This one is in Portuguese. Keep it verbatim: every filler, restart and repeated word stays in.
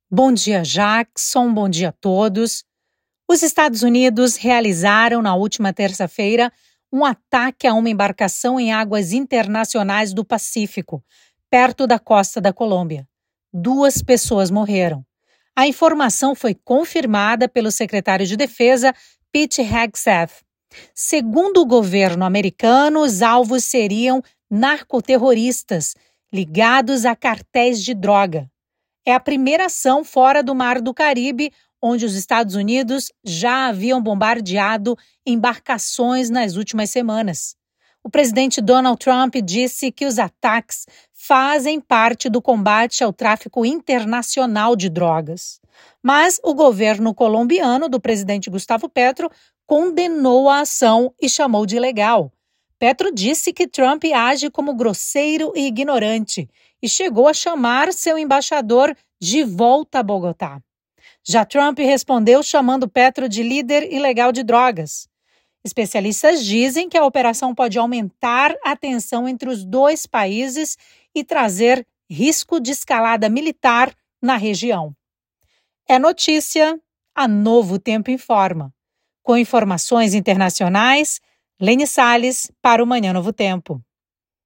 Bom dia, Jackson. Bom dia a todos. Os Estados Unidos realizaram na última terça-feira um ataque a uma embarcação em águas internacionais do Pacífico, perto da costa da Colômbia. Duas pessoas morreram. A informação foi confirmada pelo secretário de Defesa, Pete Hegseth. Segundo o governo americano, os alvos seriam narcoterroristas ligados a cartéis de droga. É a primeira ação fora do Mar do Caribe, onde os Estados Unidos já haviam bombardeado embarcações nas últimas semanas. O presidente Donald Trump disse que os ataques fazem parte do combate ao tráfico internacional de drogas. Mas o governo colombiano do presidente Gustavo Petro condenou a ação e chamou de ilegal. Petro disse que Trump age como grosseiro e ignorante e chegou a chamar seu embaixador de volta a Bogotá. Já Trump respondeu chamando Petro de líder ilegal de drogas. Especialistas dizem que a operação pode aumentar a tensão entre os dois países e trazer risco de escalada militar na região. É notícia, a Novo Tempo informa. Com informações internacionais, Lene Salles para o Manhã Novo Tempo.